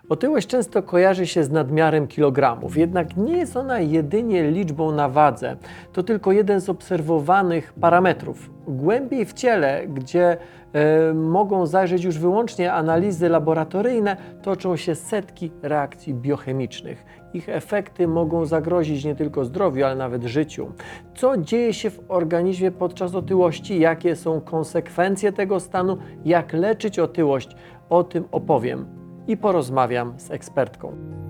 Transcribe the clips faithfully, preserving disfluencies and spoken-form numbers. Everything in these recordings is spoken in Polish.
Otyłość często kojarzy się z nadmiarem kilogramów, jednak nie jest ona jedynie liczbą na wadze. To tylko jeden z obserwowanych parametrów. Głębiej w ciele, gdzie e, mogą zajrzeć już wyłącznie analizy laboratoryjne, toczą się setki reakcji biochemicznych. Ich efekty mogą zagrozić nie tylko zdrowiu, ale nawet życiu. Co dzieje się w organizmie podczas otyłości? Jakie są konsekwencje tego stanu? Jak leczyć otyłość? O tym opowiem i porozmawiam z ekspertką.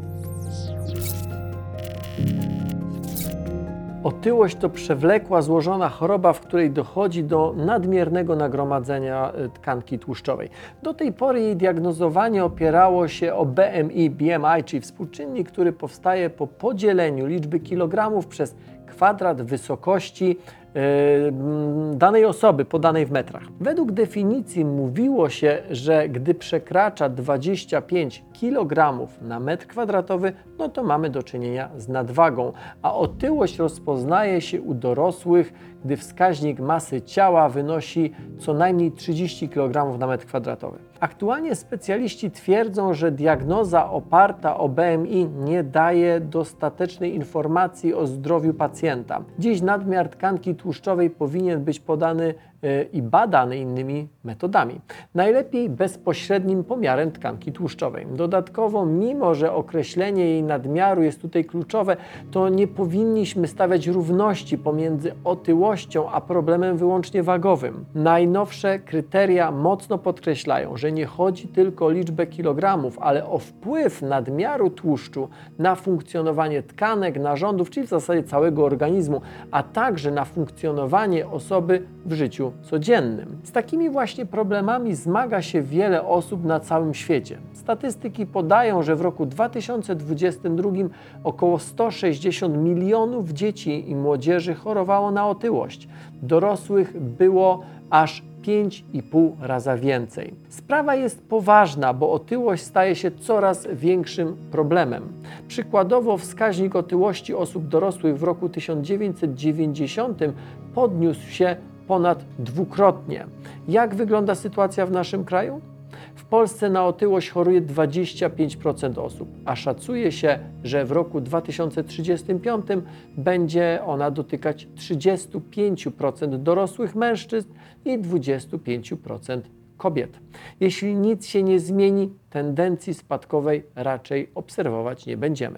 Otyłość to przewlekła, złożona choroba, w której dochodzi do nadmiernego nagromadzenia tkanki tłuszczowej. Do tej pory jej diagnozowanie opierało się o B M I, B M I, czyli współczynnik, który powstaje po podzieleniu liczby kilogramów przez kwadrat wysokości danej osoby podanej w metrach. Według definicji mówiło się, że gdy przekracza dwadzieścia pięć kilogramów na metr kwadratowy, no to mamy do czynienia z nadwagą, a otyłość rozpoznaje się u dorosłych, gdy wskaźnik masy ciała wynosi co najmniej trzydzieści kilogramów na metr kwadratowy. Aktualnie specjaliści twierdzą, że diagnoza oparta o B M I nie daje dostatecznej informacji o zdrowiu pacjenta. Dziś nadmiar tkanki tłuszczowej powinien być podany i badany innymi metodami. Najlepiej bezpośrednim pomiarem tkanki tłuszczowej. Dodatkowo, mimo że określenie jej nadmiaru jest tutaj kluczowe, to nie powinniśmy stawiać równości pomiędzy otyłością a problemem wyłącznie wagowym. Najnowsze kryteria mocno podkreślają, że nie chodzi tylko o liczbę kilogramów, ale o wpływ nadmiaru tłuszczu na funkcjonowanie tkanek, narządów, czyli w zasadzie całego organizmu, a także na funkcjonowanie osoby w życiu codziennym. Z takimi właśnie problemami zmaga się wiele osób na całym świecie. Statystyki podają, że w roku dwa tysiące dwudziestym drugim około sto sześćdziesiąt milionów dzieci i młodzieży chorowało na otyłość. Dorosłych było aż pięć i pół raza więcej. Sprawa jest poważna, bo otyłość staje się coraz większym problemem. Przykładowo wskaźnik otyłości osób dorosłych w roku tysiąc dziewięćset dziewięćdziesiątym podniósł się ponad dwukrotnie. Jak wygląda sytuacja w naszym kraju? W Polsce na otyłość choruje dwadzieścia pięć procent osób, a szacuje się, że w roku dwa tysiące trzydziestym piątym będzie ona dotykać trzydzieści pięć procent dorosłych mężczyzn i dwadzieścia pięć procent kobiet. Jeśli nic się nie zmieni, tendencji spadkowej raczej obserwować nie będziemy.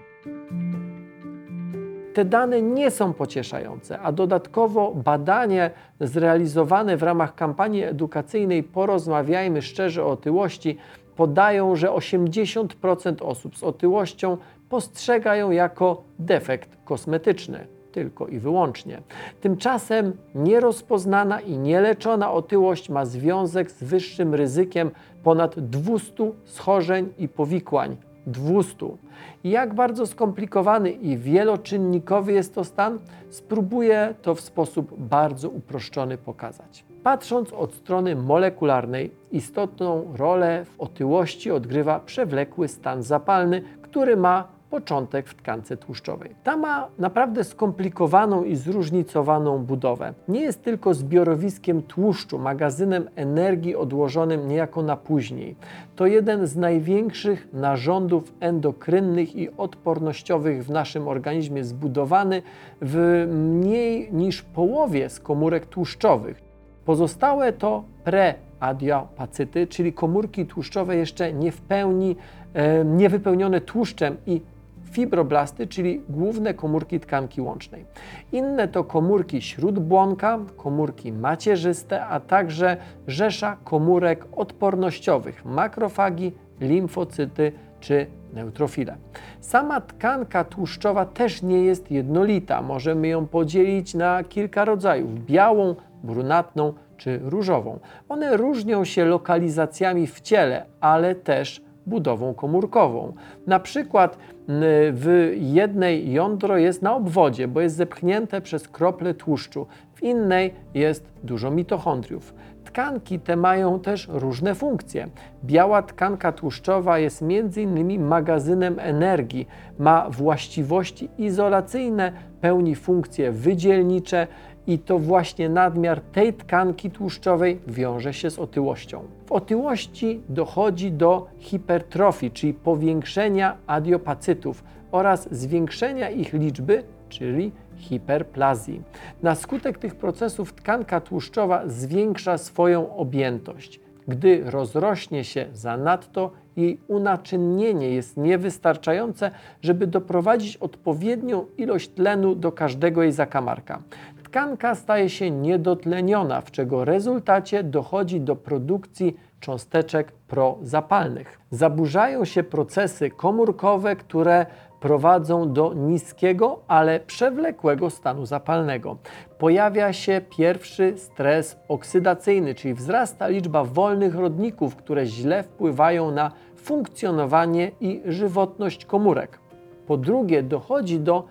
Te dane nie są pocieszające, a dodatkowo badanie zrealizowane w ramach kampanii edukacyjnej Porozmawiajmy szczerze o otyłości podają, że osiemdziesiąt procent osób z otyłością postrzega ją jako defekt kosmetyczny. Tylko i wyłącznie. Tymczasem nierozpoznana i nieleczona otyłość ma związek z wyższym ryzykiem ponad dwustu schorzeń i powikłań. dwustu. Jak bardzo skomplikowany i wieloczynnikowy jest to stan? Spróbuję to w sposób bardzo uproszczony pokazać. Patrząc od strony molekularnej, istotną rolę w otyłości odgrywa przewlekły stan zapalny, który ma początek w tkance tłuszczowej. Ta ma naprawdę skomplikowaną i zróżnicowaną budowę. Nie jest tylko zbiorowiskiem tłuszczu, magazynem energii odłożonym niejako na później. To jeden z największych narządów endokrynnych i odpornościowych w naszym organizmie, zbudowany w mniej niż połowie z komórek tłuszczowych. Pozostałe to preadiopacyty, czyli komórki tłuszczowe jeszcze nie w pełni, e, niewypełnione tłuszczem, i fibroblasty, czyli główne komórki tkanki łącznej. Inne to komórki śródbłonka, komórki macierzyste, a także rzesza komórek odpornościowych, makrofagi, limfocyty czy neutrofile. Sama tkanka tłuszczowa też nie jest jednolita. Możemy ją podzielić na kilka rodzajów: białą, brunatną czy różową. One różnią się lokalizacjami w ciele, ale też budową komórkową. Na przykład w jednej jądro jest na obwodzie, bo jest zepchnięte przez krople tłuszczu, w innej jest dużo mitochondriów. Tkanki te mają też różne funkcje. Biała tkanka tłuszczowa jest między innymi magazynem energii, ma właściwości izolacyjne, pełni funkcje wydzielnicze I to właśnie nadmiar tej tkanki tłuszczowej wiąże się z otyłością. W otyłości dochodzi do hipertrofii, czyli powiększenia adiopacytów oraz zwiększenia ich liczby, czyli hiperplazji. Na skutek tych procesów tkanka tłuszczowa zwiększa swoją objętość. Gdy rozrośnie się zanadto, jej unaczynienie jest niewystarczające, żeby doprowadzić odpowiednią ilość tlenu do każdego jej zakamarka. Tkanka staje się niedotleniona, w czego rezultacie dochodzi do produkcji cząsteczek prozapalnych. Zaburzają się procesy komórkowe, które prowadzą do niskiego, ale przewlekłego stanu zapalnego. Pojawia się pierwszy stres oksydacyjny, czyli wzrasta liczba wolnych rodników, które źle wpływają na funkcjonowanie i żywotność komórek. Po drugie, dochodzi do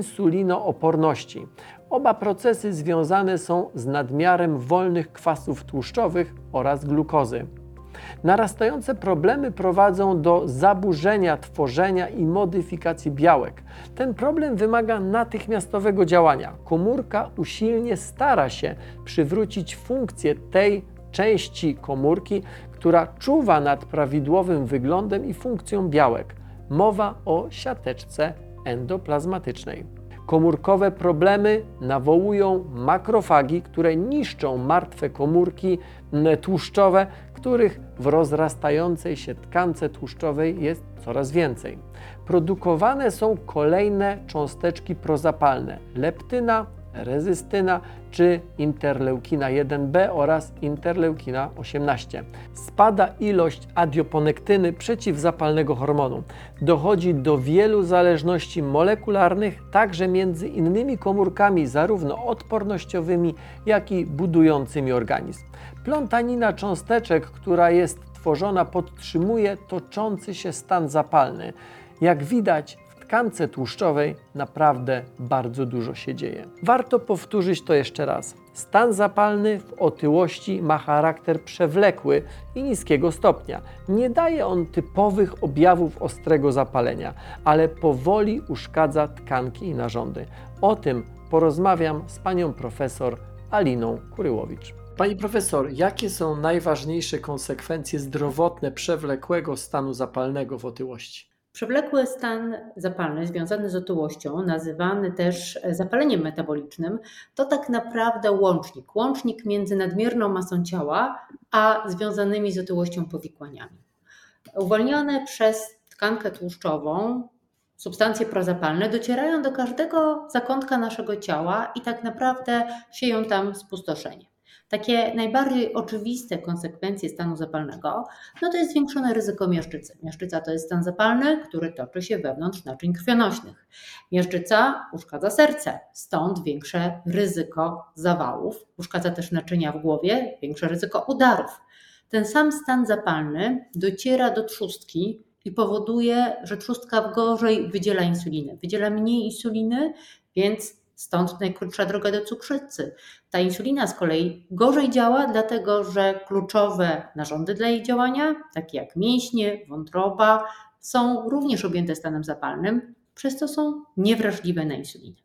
insulinooporności. Oba procesy związane są z nadmiarem wolnych kwasów tłuszczowych oraz glukozy. Narastające problemy prowadzą do zaburzenia tworzenia i modyfikacji białek. Ten problem wymaga natychmiastowego działania. Komórka usilnie stara się przywrócić funkcję tej części komórki, która czuwa nad prawidłowym wyglądem i funkcją białek. Mowa o siateczce endoplazmatycznej. Komórkowe problemy nawołują makrofagi, które niszczą martwe komórki tłuszczowe, których w rozrastającej się tkance tłuszczowej jest coraz więcej. Produkowane są kolejne cząsteczki prozapalne: leptyna, rezystyna czy interleukina jeden B oraz interleukina osiemnaście. Spada ilość adioponektyny, przeciwzapalnego hormonu. Dochodzi do wielu zależności molekularnych, także między innymi komórkami zarówno odpornościowymi, jak i budującymi organizm. Plątanina cząsteczek, która jest tworzona, podtrzymuje toczący się stan zapalny. Jak widać, w tkance tłuszczowej naprawdę bardzo dużo się dzieje. Warto powtórzyć to jeszcze raz. Stan zapalny w otyłości ma charakter przewlekły i niskiego stopnia. Nie daje on typowych objawów ostrego zapalenia, ale powoli uszkadza tkanki i narządy. O tym porozmawiam z panią profesor Aliną Kuryłowicz. Pani profesor, jakie są najważniejsze konsekwencje zdrowotne przewlekłego stanu zapalnego w otyłości? Przewlekły stan zapalny związany z otyłością, nazywany też zapaleniem metabolicznym, to tak naprawdę łącznik. Łącznik między nadmierną masą ciała a związanymi z otyłością powikłaniami. Uwolnione przez tkankę tłuszczową substancje prozapalne docierają do każdego zakątka naszego ciała i tak naprawdę sieją tam spustoszenie. Takie najbardziej oczywiste konsekwencje stanu zapalnego, no to jest zwiększone ryzyko miażdżycy. Miażdżyca to jest stan zapalny, który toczy się wewnątrz naczyń krwionośnych. Miażdżyca uszkadza serce, stąd większe ryzyko zawałów. Uszkadza też naczynia w głowie, większe ryzyko udarów. Ten sam stan zapalny dociera do trzustki i powoduje, że trzustka gorzej wydziela insulinę. Wydziela mniej insuliny, więc stąd najkrótsza droga do cukrzycy. Ta insulina z kolei gorzej działa, dlatego że kluczowe narządy dla jej działania, takie jak mięśnie, wątroba, są również objęte stanem zapalnym, przez co są niewrażliwe na insulinę.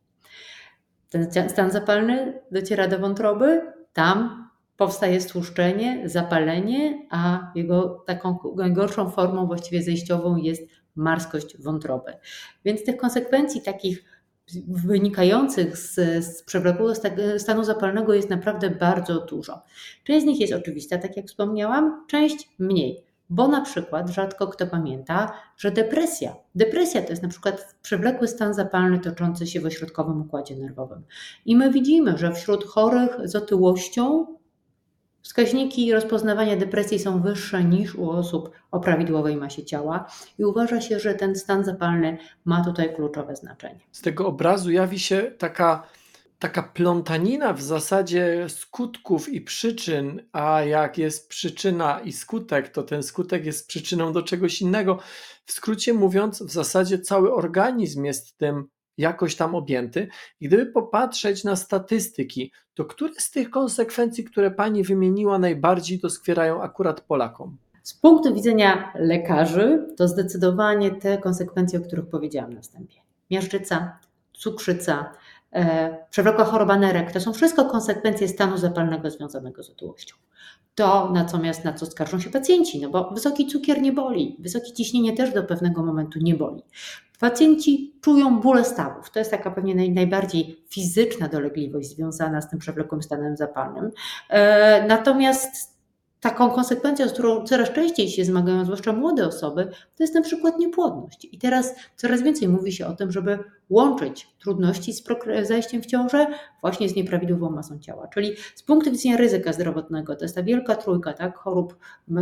Ten stan zapalny dociera do wątroby, tam powstaje stłuszczenie, zapalenie, a jego taką najgorszą formą, właściwie zejściową, jest marskość wątroby. Więc tych konsekwencji takich wynikających z, z przewlekłego stanu zapalnego jest naprawdę bardzo dużo. Część z nich jest oczywista, tak jak wspomniałam, część mniej, bo na przykład rzadko kto pamięta, że depresja, depresja to jest na przykład przewlekły stan zapalny toczący się w ośrodkowym układzie nerwowym. I my widzimy, że wśród chorych z otyłością wskaźniki rozpoznawania depresji są wyższe niż u osób o prawidłowej masie ciała i uważa się, że ten stan zapalny ma tutaj kluczowe znaczenie. Z tego obrazu jawi się taka, taka plątanina w zasadzie skutków i przyczyn, a jak jest przyczyna i skutek, to ten skutek jest przyczyną do czegoś innego. W skrócie mówiąc, w zasadzie cały organizm jest tym jakoś tam objęty. I gdyby popatrzeć na statystyki, to które z tych konsekwencji, które pani wymieniła, najbardziej doskwierają akurat Polakom? Z punktu widzenia lekarzy to zdecydowanie te konsekwencje, o których powiedziałam na wstępie. Miażdżyca, cukrzyca, e, przewlekła choroba nerek, to są wszystko konsekwencje stanu zapalnego związanego z otyłością. To natomiast na co skarżą się pacjenci, no bo wysoki cukier nie boli, wysokie ciśnienie też do pewnego momentu nie boli. Pacjenci czują bóle stawów. To jest taka pewnie naj, najbardziej fizyczna dolegliwość związana z tym przewlekłym stanem zapalnym. E, natomiast taką konsekwencją, z którą coraz częściej się zmagają, zwłaszcza młode osoby, to jest na przykład niepłodność. I teraz coraz więcej mówi się o tym, żeby łączyć trudności z zajściem w ciążę właśnie z nieprawidłową masą ciała. Czyli z punktu widzenia ryzyka zdrowotnego, to jest ta wielka trójka, tak, chorób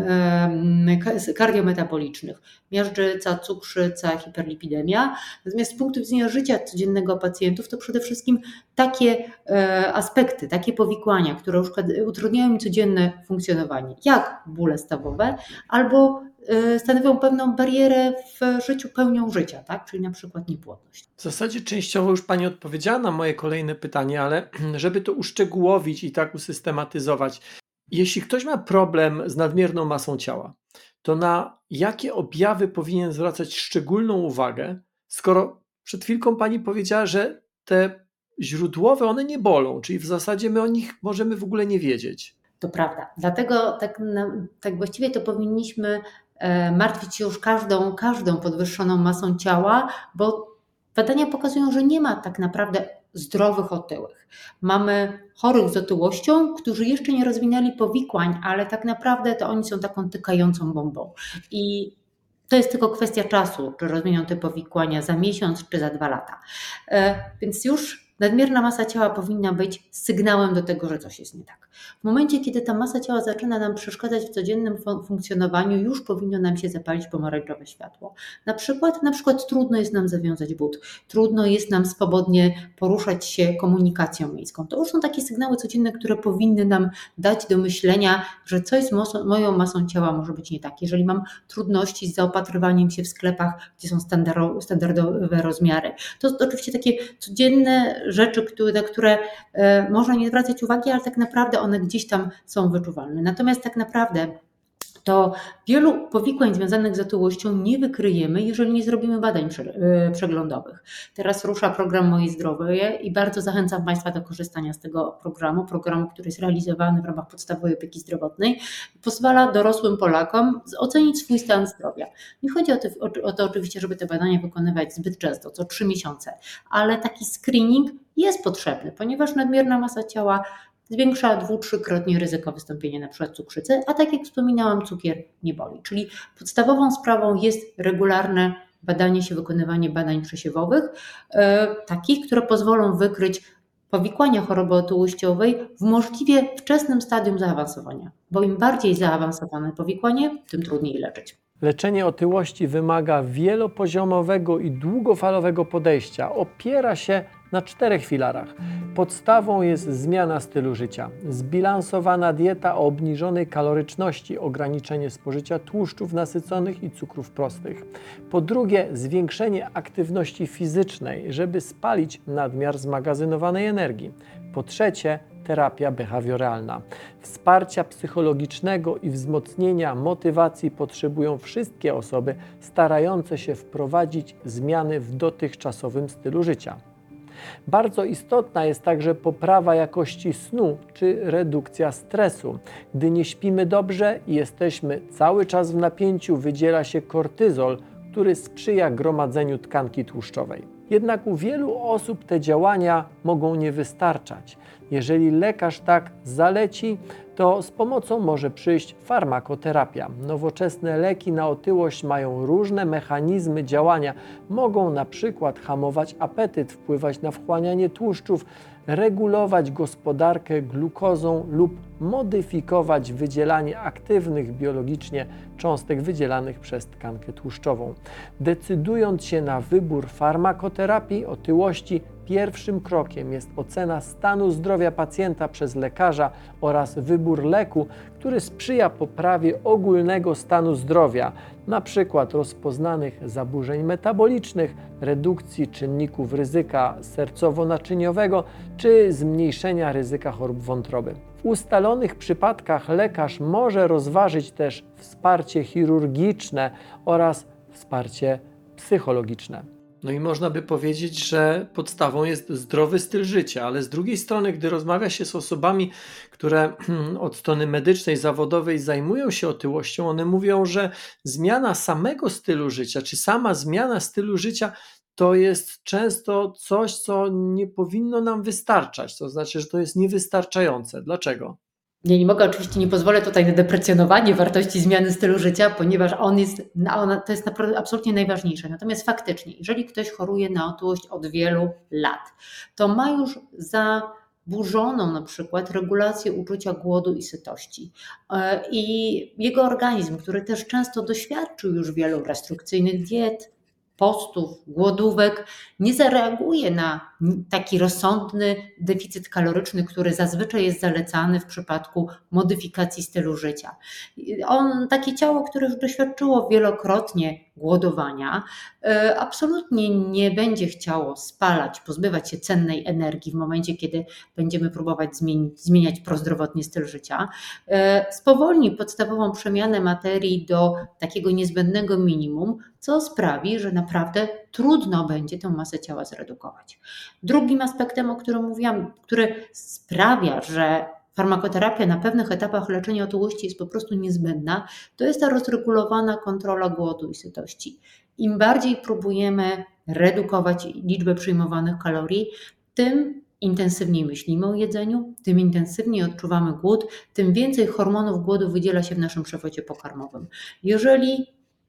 e, kardiometabolicznych, miażdżyca, cukrzyca, hiperlipidemia. Natomiast z punktu widzenia życia codziennego pacjentów to przede wszystkim takie e, aspekty, takie powikłania, które utrudniają im codzienne funkcjonowanie, jak bóle stawowe albo stanowią pewną barierę w życiu, pełnią życia, tak? Czyli na przykład niepłodność. W zasadzie częściowo już Pani odpowiedziała na moje kolejne pytanie, ale żeby to uszczegółowić i tak usystematyzować, jeśli ktoś ma problem z nadmierną masą ciała, to na jakie objawy powinien zwracać szczególną uwagę, skoro przed chwilką Pani powiedziała, że te źródłowe, one nie bolą, czyli w zasadzie my o nich możemy w ogóle nie wiedzieć. To prawda. Dlatego tak, tak właściwie to powinniśmy martwić się już każdą, każdą podwyższoną masą ciała, bo badania pokazują, że nie ma tak naprawdę zdrowych otyłych. Mamy chorych z otyłością, którzy jeszcze nie rozwinęli powikłań, ale tak naprawdę to oni są taką tykającą bombą. I to jest tylko kwestia czasu, czy rozwiną te powikłania za miesiąc, czy za dwa lata. Więc już nadmierna masa ciała powinna być sygnałem do tego, że coś jest nie tak. W momencie, kiedy ta masa ciała zaczyna nam przeszkadzać w codziennym funkcjonowaniu, już powinno nam się zapalić pomarańczowe światło. Na przykład, na przykład trudno jest nam zawiązać but, trudno jest nam swobodnie poruszać się komunikacją miejską. To już są takie sygnały codzienne, które powinny nam dać do myślenia, że coś z mosą, moją masą ciała może być nie tak. Jeżeli mam trudności z zaopatrywaniem się w sklepach, gdzie są standardowe rozmiary, to, to oczywiście takie codzienne rzeczy, które, na które e, można nie zwracać uwagi, ale tak naprawdę one gdzieś tam są wyczuwalne. Natomiast tak naprawdę to wielu powikłań związanych z otyłością nie wykryjemy, jeżeli nie zrobimy badań przeglądowych. Teraz rusza program Moje Zdrowie i bardzo zachęcam Państwa do korzystania z tego programu, programu, który jest realizowany w ramach podstawowej opieki zdrowotnej, pozwala dorosłym Polakom ocenić swój stan zdrowia. Nie chodzi o to, o to oczywiście, żeby te badania wykonywać zbyt często, co trzy miesiące, ale taki screening jest potrzebny, ponieważ nadmierna masa ciała zwiększa dwu-, trzykrotnie ryzyko wystąpienia np. cukrzycy, a tak jak wspominałam, cukier nie boli. Czyli podstawową sprawą jest regularne badanie się, wykonywanie badań przesiewowych, e, takich, które pozwolą wykryć powikłania choroby otyłościowej w możliwie wczesnym stadium zaawansowania, bo im bardziej zaawansowane powikłanie, tym trudniej leczyć. Leczenie otyłości wymaga wielopoziomowego i długofalowego podejścia. Opiera się na czterech filarach. Podstawą jest zmiana stylu życia, zbilansowana dieta o obniżonej kaloryczności, ograniczenie spożycia tłuszczów nasyconych i cukrów prostych. Po drugie, zwiększenie aktywności fizycznej, żeby spalić nadmiar zmagazynowanej energii. Po trzecie, terapia behawioralna. Wsparcia psychologicznego i wzmocnienia motywacji potrzebują wszystkie osoby starające się wprowadzić zmiany w dotychczasowym stylu życia. Bardzo istotna jest także poprawa jakości snu czy redukcja stresu. Gdy nie śpimy dobrze i jesteśmy cały czas w napięciu, wydziela się kortyzol, który sprzyja gromadzeniu tkanki tłuszczowej. Jednak u wielu osób te działania mogą nie wystarczać. Jeżeli lekarz tak zaleci, to z pomocą może przyjść farmakoterapia. Nowoczesne leki na otyłość mają różne mechanizmy działania. Mogą na przykład hamować apetyt, wpływać na wchłanianie tłuszczów, regulować gospodarkę glukozą lub modyfikować wydzielanie aktywnych biologicznie cząstek wydzielanych przez tkankę tłuszczową. Decydując się na wybór farmakoterapii otyłości, pierwszym krokiem jest ocena stanu zdrowia pacjenta przez lekarza oraz wybór leku, który sprzyja poprawie ogólnego stanu zdrowia, np. rozpoznanych zaburzeń metabolicznych, redukcji czynników ryzyka sercowo-naczyniowego czy zmniejszenia ryzyka chorób wątroby. W ustalonych przypadkach lekarz może rozważyć też wsparcie chirurgiczne oraz wsparcie psychologiczne. No i można by powiedzieć, że podstawą jest zdrowy styl życia, ale z drugiej strony, gdy rozmawia się z osobami, które od strony medycznej, zawodowej zajmują się otyłością, one mówią, że zmiana samego stylu życia, czy sama zmiana stylu życia to jest często coś, co nie powinno nam wystarczać. To znaczy, że to jest niewystarczające. Dlaczego? Ja nie mogę, oczywiście nie pozwolę tutaj na deprecjonowanie wartości zmiany stylu życia, ponieważ on jest, ona, to jest naprawdę absolutnie najważniejsze. Natomiast faktycznie, jeżeli ktoś choruje na otyłość od wielu lat, to ma już zaburzoną na przykład regulację uczucia głodu i sytości. E, I jego organizm, który też często doświadczył już wielu restrykcyjnych diet, postów, głodówek, nie zareaguje na taki rozsądny deficyt kaloryczny, który zazwyczaj jest zalecany w przypadku modyfikacji stylu życia. On, takie ciało, które już doświadczyło wielokrotnie głodowania, absolutnie nie będzie chciało spalać, pozbywać się cennej energii w momencie, kiedy będziemy próbować zmienić, zmieniać prozdrowotnie styl życia. Spowolni podstawową przemianę materii do takiego niezbędnego minimum, co sprawi, że naprawdę trudno będzie tę masę ciała zredukować. Drugim aspektem, o którym mówiłam, który sprawia, że farmakoterapia na pewnych etapach leczenia otyłości jest po prostu niezbędna, to jest ta rozregulowana kontrola głodu i sytości. Im bardziej próbujemy redukować liczbę przyjmowanych kalorii, tym intensywniej myślimy o jedzeniu, tym intensywniej odczuwamy głód, tym więcej hormonów głodu wydziela się w naszym przewodzie pokarmowym. Jeżeli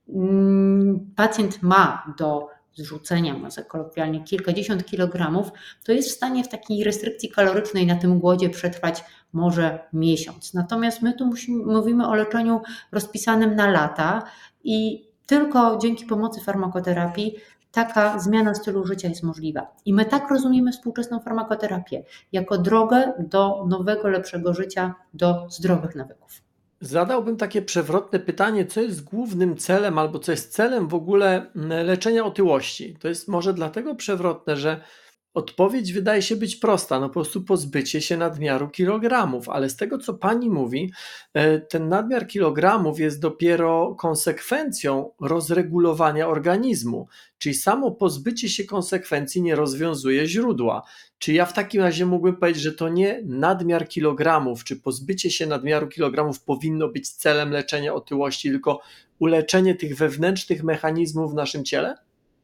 pacjent ma do zrzucenia, mówiąc kolokwialnie, kilkadziesiąt kilogramów, to jest w stanie w takiej restrykcji kalorycznej na tym głodzie przetrwać może miesiąc. Natomiast my tu musimy, mówimy o leczeniu rozpisanym na lata i tylko dzięki pomocy farmakoterapii taka zmiana stylu życia jest możliwa. I my tak rozumiemy współczesną farmakoterapię, jako drogę do nowego, lepszego życia, do zdrowych nawyków. Zadałbym takie przewrotne pytanie, co jest głównym celem albo co jest celem w ogóle leczenia otyłości? To jest może dlatego przewrotne, że odpowiedź wydaje się być prosta, no po prostu pozbycie się nadmiaru kilogramów, ale z tego, co pani mówi, ten nadmiar kilogramów jest dopiero konsekwencją rozregulowania organizmu, czyli samo pozbycie się konsekwencji nie rozwiązuje źródła. Czy ja w takim razie mógłbym powiedzieć, że to nie nadmiar kilogramów, czy pozbycie się nadmiaru kilogramów powinno być celem leczenia otyłości, tylko uleczenie tych wewnętrznych mechanizmów w naszym ciele?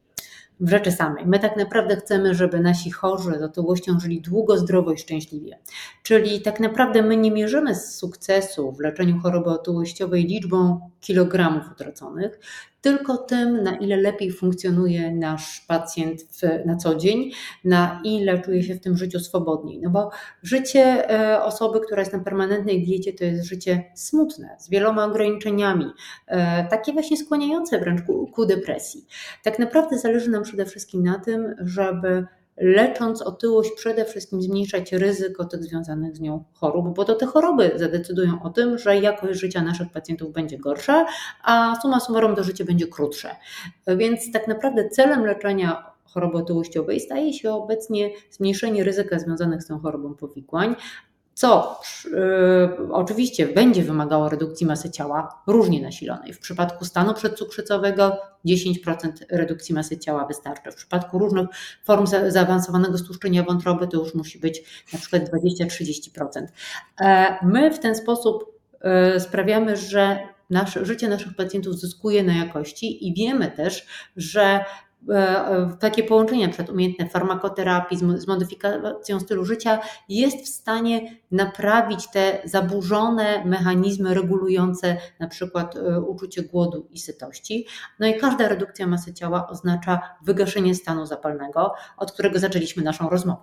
W rzeczy samej. My tak naprawdę chcemy, żeby nasi chorzy z otyłością żyli długo, zdrowo i szczęśliwie. Czyli tak naprawdę my nie mierzymy sukcesu w leczeniu choroby otyłościowej liczbą kilogramów utraconych, tylko tym, na ile lepiej funkcjonuje nasz pacjent w, na co dzień, na ile czuje się w tym życiu swobodniej. No bo życie e, osoby, która jest na permanentnej diecie, to jest życie smutne, z wieloma ograniczeniami, e, takie właśnie skłaniające wręcz ku, ku depresji. Tak naprawdę zależy nam przede wszystkim na tym, żeby lecząc otyłość przede wszystkim zmniejszać ryzyko tych związanych z nią chorób, bo to te choroby zadecydują o tym, że jakość życia naszych pacjentów będzie gorsza, a summa summarum to życie będzie krótsze. Więc tak naprawdę celem leczenia choroby otyłościowej staje się obecnie zmniejszenie ryzyka związanych z tą chorobą powikłań, co y, oczywiście będzie wymagało redukcji masy ciała różnie nasilonej. W przypadku stanu przedcukrzycowego dziesięć procent redukcji masy ciała wystarczy. W przypadku różnych form za, zaawansowanego stłuszczenia wątroby to już musi być na przykład dwadzieścia do trzydziestu procent. E, my w ten sposób y, sprawiamy, że nasze, życie naszych pacjentów zyskuje na jakości i wiemy też, że takie połączenie na przykład umiejętne farmakoterapii z modyfikacją stylu życia jest w stanie naprawić te zaburzone mechanizmy regulujące na przykład uczucie głodu i sytości. No i każda redukcja masy ciała oznacza wygaszenie stanu zapalnego, od którego zaczęliśmy naszą rozmowę.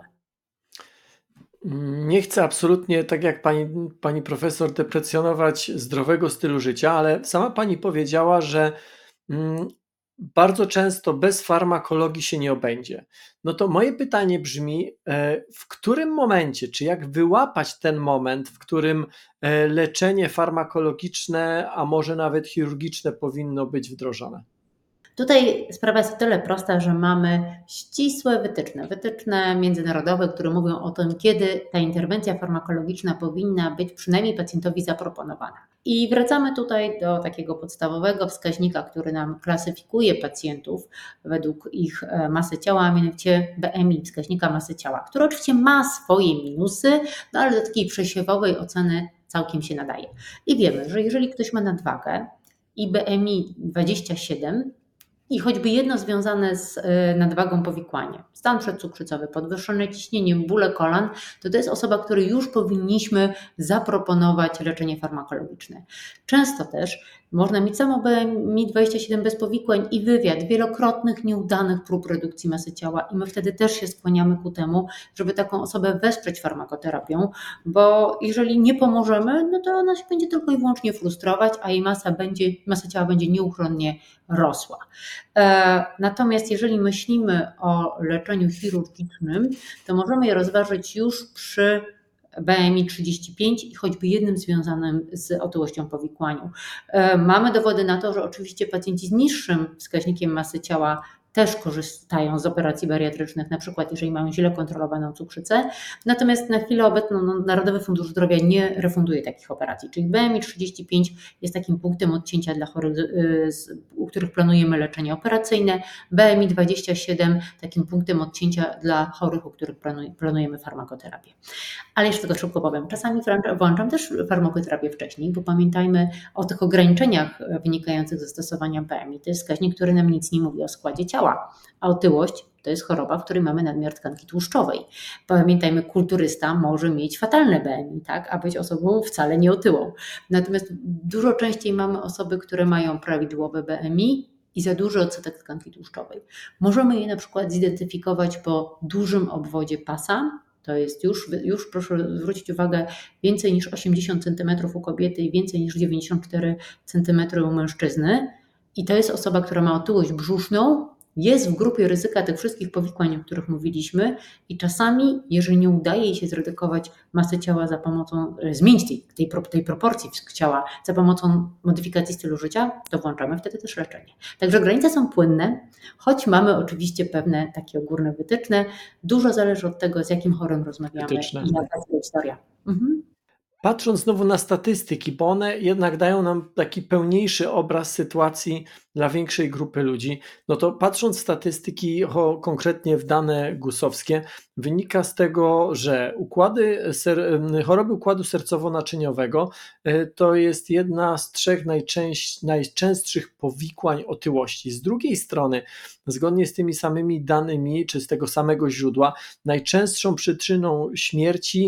Nie chcę absolutnie, tak jak pani, pani profesor, deprecjonować zdrowego stylu życia, ale sama pani powiedziała, że mm, bardzo często bez farmakologii się nie obędzie. No to moje pytanie brzmi, w którym momencie, czy jak wyłapać ten moment, w którym leczenie farmakologiczne, a może nawet chirurgiczne powinno być wdrożone? Tutaj sprawa jest o tyle prosta, że mamy ścisłe wytyczne, wytyczne międzynarodowe, które mówią o tym, kiedy ta interwencja farmakologiczna powinna być przynajmniej pacjentowi zaproponowana. I wracamy tutaj do takiego podstawowego wskaźnika, który nam klasyfikuje pacjentów według ich masy ciała, a mianowicie B M I, wskaźnika masy ciała, który oczywiście ma swoje minusy, no ale do takiej przesiewowej oceny całkiem się nadaje. I wiemy, że jeżeli ktoś ma nadwagę i B M I dwadzieścia siedem, i choćby jedno związane z nadwagą powikłanie, stan przedcukrzycowy, podwyższone ciśnienie, bóle kolan, to to jest osoba, której już powinniśmy zaproponować leczenie farmakologiczne. Często też można mieć samo B M I dwadzieścia siedem bez powikłań i wywiad wielokrotnych nieudanych prób redukcji masy ciała i my wtedy też się skłaniamy ku temu, żeby taką osobę wesprzeć farmakoterapią, bo jeżeli nie pomożemy, no to ona się będzie tylko i wyłącznie frustrować, a jej masa, będzie, masa ciała będzie nieuchronnie rosła. Natomiast jeżeli myślimy o leczeniu chirurgicznym, to możemy je rozważyć już przy B M I trzydzieści pięć i choćby jednym związanym z otyłością powikłaniu. Mamy dowody na to, że oczywiście pacjenci z niższym wskaźnikiem masy ciała też korzystają z operacji bariatrycznych, na przykład jeżeli mają źle kontrolowaną cukrzycę. Natomiast na chwilę obecną no, Narodowy Fundusz Zdrowia nie refunduje takich operacji, czyli B M I trzydzieści pięć jest takim punktem odcięcia dla chorych, u których planujemy leczenie operacyjne, B M I dwadzieścia siedem takim punktem odcięcia dla chorych, u których planujemy farmakoterapię. Ale jeszcze tylko szybko powiem, czasami włączam też farmakoterapię wcześniej, bo pamiętajmy o tych ograniczeniach wynikających ze stosowania B M I. To jest wskaźnik, który nam nic nie mówi o składzie ciała, a otyłość to jest choroba, w której mamy nadmiar tkanki tłuszczowej. Pamiętajmy, kulturysta może mieć fatalne B M I, tak, a być osobą wcale nie otyłą. Natomiast dużo częściej mamy osoby, które mają prawidłowe B M I i za duży odsetek tkanki tłuszczowej. Możemy je na przykład zidentyfikować po dużym obwodzie pasa. To jest już, już proszę zwrócić uwagę, więcej niż osiemdziesiąt centymetrów u kobiety i więcej niż dziewięćdziesiąt cztery centymetry u mężczyzny. I to jest osoba, która ma otyłość brzuszną, jest w grupie ryzyka tych wszystkich powikłań, o których mówiliśmy i czasami, jeżeli nie udaje jej się zredukować masy ciała za pomocą, zmienić tej, tej, tej proporcji ciała za pomocą modyfikacji stylu życia, to włączamy wtedy też leczenie. Także granice są płynne, choć mamy oczywiście pewne takie ogólne wytyczne. Dużo zależy od tego, z jakim chorym rozmawiamy Wytyczne. i jaka jest historia. Mhm. Patrząc znowu na statystyki, bo one jednak dają nam taki pełniejszy obraz sytuacji dla większej grupy ludzi, no to patrząc w statystyki, konkretnie w dane gusowskie, wynika z tego, że układy ser, choroby układu sercowo-naczyniowego to jest jedna z trzech najczęst, najczęstszych powikłań otyłości. Z drugiej strony, zgodnie z tymi samymi danymi, czy z tego samego źródła, najczęstszą przyczyną śmierci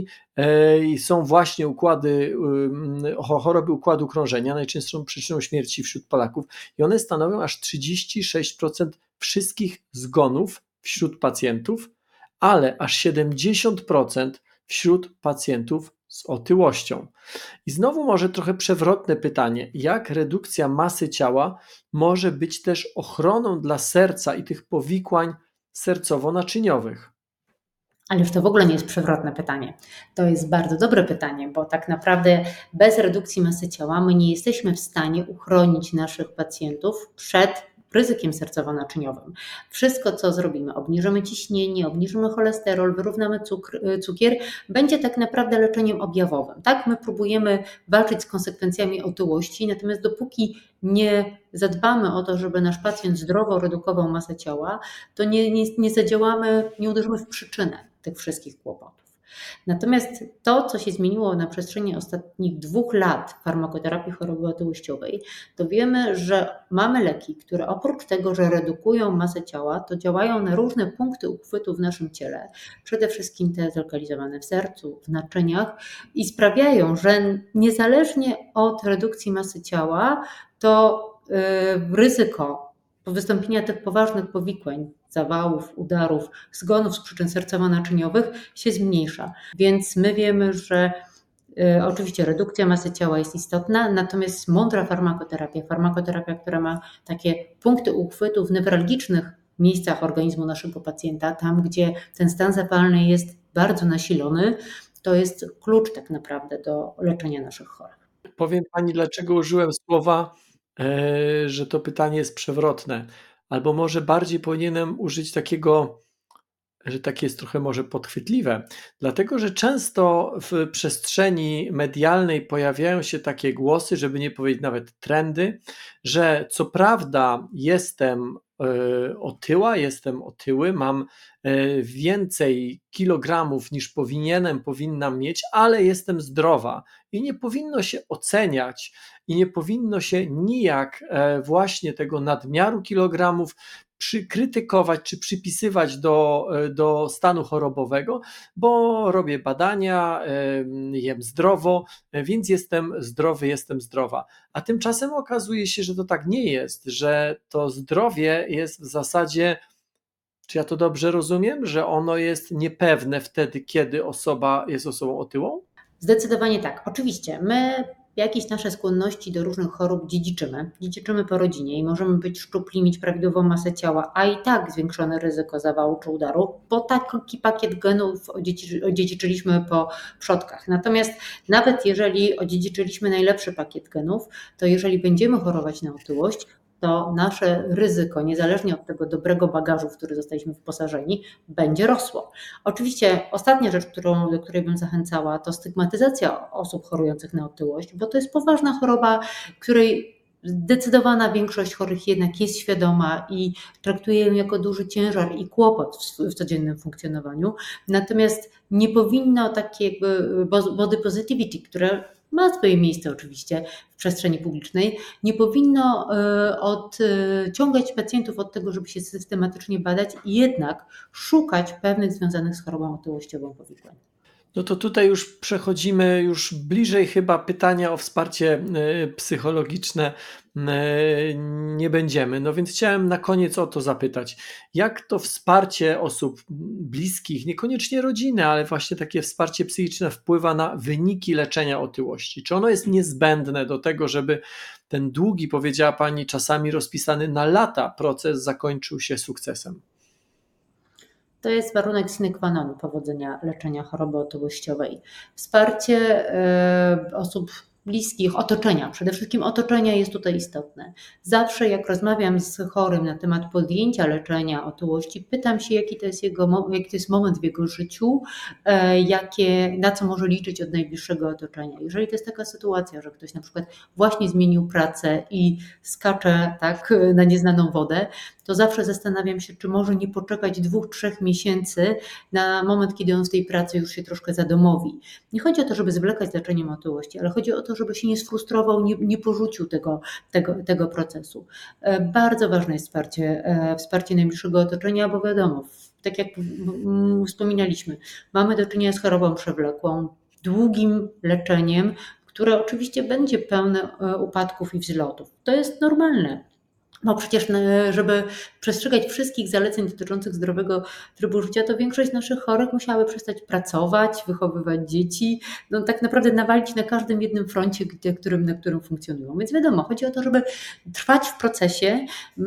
są właśnie układy, choroby układu krążenia, najczęstszą przyczyną śmierci wśród Polaków i one stanowią aż trzydzieści sześć procent wszystkich zgonów wśród pacjentów, ale aż siedemdziesiąt procent wśród pacjentów z otyłością. I znowu może trochę przewrotne pytanie, jak redukcja masy ciała może być też ochroną dla serca i tych powikłań sercowo-naczyniowych? Ależ to w ogóle nie jest przewrotne pytanie. To jest bardzo dobre pytanie, bo tak naprawdę bez redukcji masy ciała my nie jesteśmy w stanie uchronić naszych pacjentów przed ryzykiem sercowo-naczyniowym. Wszystko, co zrobimy, obniżymy ciśnienie, obniżymy cholesterol, wyrównamy cukr, cukier, będzie tak naprawdę leczeniem objawowym. Tak, my próbujemy walczyć z konsekwencjami otyłości, natomiast dopóki nie zadbamy o to, żeby nasz pacjent zdrowo redukował masę ciała, to nie, nie, nie zadziałamy, nie uderzymy w przyczynę tych wszystkich kłopotów. Natomiast to, co się zmieniło na przestrzeni ostatnich dwóch lat farmakoterapii choroby otyłościowej, to wiemy, że mamy leki, które oprócz tego, że redukują masę ciała, to działają na różne punkty uchwytu w naszym ciele, przede wszystkim te zlokalizowane w sercu, w naczyniach i sprawiają, że niezależnie od redukcji masy ciała, to yy, ryzyko wystąpienia tych poważnych powikłań, zawałów, udarów, zgonów z przyczyn sercowo-naczyniowych się zmniejsza. Więc my wiemy, że y, oczywiście redukcja masy ciała jest istotna, natomiast mądra farmakoterapia, farmakoterapia, która ma takie punkty uchwytu w newralgicznych miejscach organizmu naszego pacjenta, tam gdzie ten stan zapalny jest bardzo nasilony, to jest klucz tak naprawdę do leczenia naszych chorych. Powiem Pani, dlaczego użyłem słowa, e, że to pytanie jest przewrotne. Albo może bardziej powinienem użyć takiego że takie jest trochę może podchwytliwe, dlatego że często w przestrzeni medialnej pojawiają się takie głosy, żeby nie powiedzieć nawet trendy, że co prawda jestem e, otyła, jestem otyły, mam e, więcej kilogramów niż powinienem, powinnam mieć, ale jestem zdrowa i nie powinno się oceniać i nie powinno się nijak e, właśnie tego nadmiaru kilogramów przykrytykować czy przypisywać do, do stanu chorobowego, bo robię badania, jem zdrowo, więc jestem zdrowy, jestem zdrowa. A tymczasem okazuje się, że to tak nie jest, że to zdrowie jest w zasadzie, czy ja to dobrze rozumiem, że ono jest niepewne wtedy, kiedy osoba jest osobą otyłą? Zdecydowanie tak. Oczywiście, my jakieś nasze skłonności do różnych chorób dziedziczymy. Dziedziczymy po rodzinie i możemy być szczupli, mieć prawidłową masę ciała, a i tak zwiększone ryzyko zawału czy udaru, bo taki pakiet genów odziedziczy, odziedziczyliśmy po przodkach. Natomiast nawet jeżeli odziedziczyliśmy najlepszy pakiet genów, to jeżeli będziemy chorować na otyłość, to nasze ryzyko, niezależnie od tego dobrego bagażu, w który zostaliśmy wyposażeni, będzie rosło. Oczywiście ostatnia rzecz, którą, do której bym zachęcała, to stygmatyzacja osób chorujących na otyłość, bo to jest poważna choroba, której zdecydowana większość chorych jednak jest świadoma i traktuje ją jako duży ciężar i kłopot w, w codziennym funkcjonowaniu. Natomiast nie powinno takie jakby body positivity, które ma swoje miejsce oczywiście w przestrzeni publicznej, nie powinno odciągać pacjentów od tego, żeby się systematycznie badać i jednak szukać pewnych związanych z chorobą otyłościową powikłań. No to tutaj już przechodzimy już bliżej chyba pytania o wsparcie y, psychologiczne y, nie będziemy. No więc chciałem na koniec o to zapytać. Jak to wsparcie osób bliskich, niekoniecznie rodziny, ale właśnie takie wsparcie psychiczne wpływa na wyniki leczenia otyłości? Czy ono jest niezbędne do tego, żeby ten długi, powiedziała Pani, czasami rozpisany na lata proces zakończył się sukcesem? To jest warunek sine qua non powodzenia leczenia choroby otyłościowej. Wsparcie y, osób bliskich, otoczenia, przede wszystkim otoczenia jest tutaj istotne. Zawsze jak rozmawiam z chorym na temat podjęcia leczenia otyłości, pytam się, jaki to jest, jego, jaki to jest moment w jego życiu, e, jakie, na co może liczyć od najbliższego otoczenia. Jeżeli to jest taka sytuacja, że ktoś na przykład właśnie zmienił pracę i skacze tak na nieznaną wodę, to zawsze zastanawiam się, czy może nie poczekać dwóch, trzech miesięcy na moment, kiedy on w tej pracy już się troszkę zadomowi. Nie chodzi o to, żeby zwlekać z leczeniem otyłości, ale chodzi o to, żeby się nie sfrustrował, nie, nie porzucił tego, tego, tego procesu. Bardzo ważne jest wsparcie, wsparcie najbliższego otoczenia, bo wiadomo, tak jak wspominaliśmy, mamy do czynienia z chorobą przewlekłą, długim leczeniem, które oczywiście będzie pełne upadków i wzlotów. To jest normalne. Bo przecież, żeby przestrzegać wszystkich zaleceń dotyczących zdrowego trybu życia, to większość naszych chorych musiały przestać pracować, wychowywać dzieci, no tak naprawdę nawalić na każdym jednym froncie, na którym, na którym funkcjonują. Więc wiadomo, chodzi o to, żeby trwać w procesie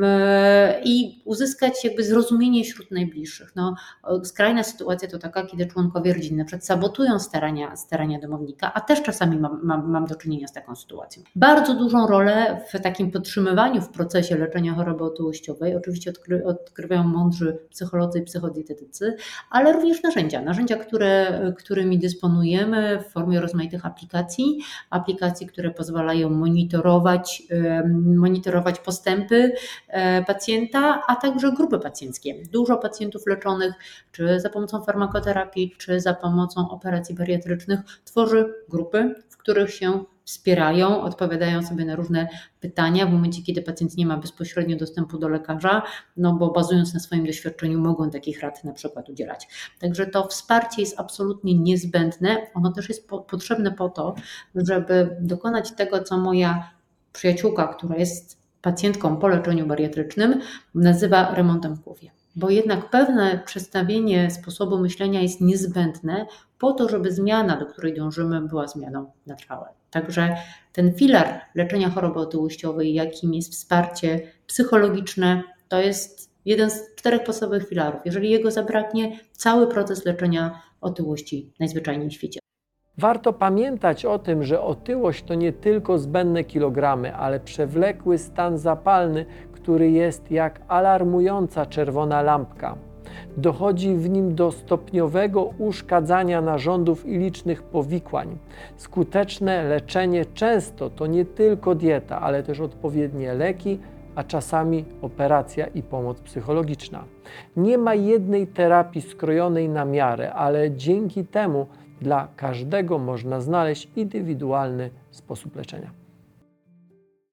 i uzyskać jakby zrozumienie wśród najbliższych. No, skrajna sytuacja to taka, kiedy członkowie rodziny na przykład sabotują starania, starania domownika, a też czasami mam, mam, mam do czynienia z taką sytuacją. Bardzo dużą rolę w takim podtrzymywaniu w procesie leczenia choroby otyłościowej oczywiście odkry, odgrywają mądrzy psycholodzy i psychodietetycy, ale również narzędzia, narzędzia, które, którymi dysponujemy w formie rozmaitych aplikacji, aplikacji, które pozwalają monitorować, monitorować postępy pacjenta, a także grupy pacjenckie. Dużo pacjentów leczonych czy za pomocą farmakoterapii, czy za pomocą operacji bariatrycznych tworzy grupy, w których się wspierają, odpowiadają sobie na różne pytania w momencie, kiedy pacjent nie ma bezpośrednio dostępu do lekarza, no bo bazując na swoim doświadczeniu mogą takich rad na przykład udzielać. Także to wsparcie jest absolutnie niezbędne, ono też jest po, potrzebne po to, żeby dokonać tego, co moja przyjaciółka, która jest pacjentką po leczeniu bariatrycznym, nazywa remontem w głowie. Bo jednak pewne przestawienie sposobu myślenia jest niezbędne po to, żeby zmiana, do której dążymy, była zmianą na trwałe. Także ten filar leczenia choroby otyłościowej, jakim jest wsparcie psychologiczne, to jest jeden z czterech podstawowych filarów. Jeżeli jego zabraknie, cały proces leczenia otyłości najzwyczajniej w świecie. Warto pamiętać o tym, że otyłość to nie tylko zbędne kilogramy, ale przewlekły stan zapalny, który jest jak alarmująca czerwona lampka. Dochodzi w nim do stopniowego uszkadzania narządów i licznych powikłań. Skuteczne leczenie często to nie tylko dieta, ale też odpowiednie leki, a czasami operacja i pomoc psychologiczna. Nie ma jednej terapii skrojonej na miarę, ale dzięki temu dla każdego można znaleźć indywidualny sposób leczenia.